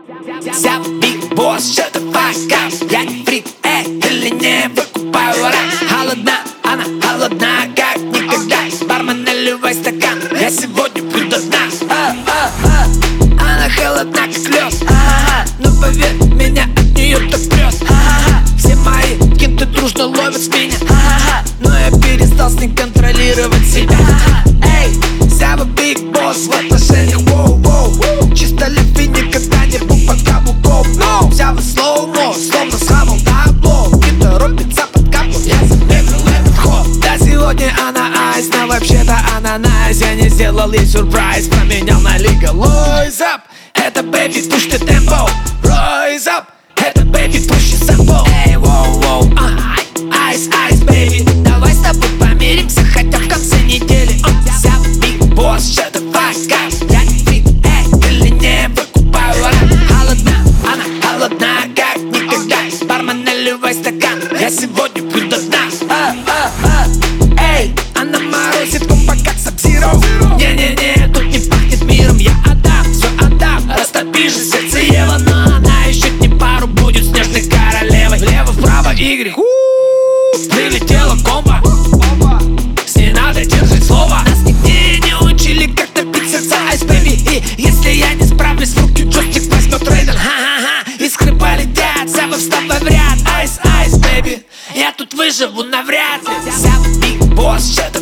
Сява Big Boss, shut the fuck up. Я не фрик, или не выкупаю рай. Холодна, она холодна, как никогда. Бармен, наливай стакан, я сегодня пью до дна. Она холодна, как лед. Но поверь, меня от нее так прет. Все мои кенты дружно ловят с меня. Но я перестал с ней контролировать себя. Эй, Сява Big Boss в отношениях, воу-воу. Чисто любви никогда не был под каблуком. Сява слоумо, словно схавал табло. Не торопится под каплу, я забегал этот ход. Да сегодня она айс, но вообще-то она найс. Я не сделал ей сюрприз, променял на legalize up. Это baby, push the tempo, rise up. Это baby, push the sample. Эй, воу-воу, айс, айс, baby. Давай с тобой помиримся, хотя в конце недели. Сява Big Boss, shut the fuck up. Я не фрик, или не выкупаю рай. Холодна, она холодна, как никогда. Бармен, наливай стакан, я сегодня пью до дна. Эй, она морозит компа, как Sub-Zero. Не-не-не, тут не пахнет миром, я отдам, все отдам. Растопи же сердце Ева, но она еще не пару будет снежной королевой. Влево-вправо игры, прилетела комбо. С ней надо держать слово. Нас нигде не учили, как топить сердца, ice baby. И если я не справлюсь, в руки джойстик возьмет рейдер. Ха-ха-ха, искры полетят, Сява, вставай в ряд. Ice, ice, baby, я тут выживу навряд ли. Сява Big Boss, shut